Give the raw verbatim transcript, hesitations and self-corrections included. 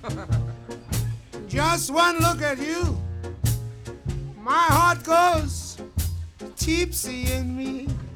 Just one look at you, my heart goes tipsy in me.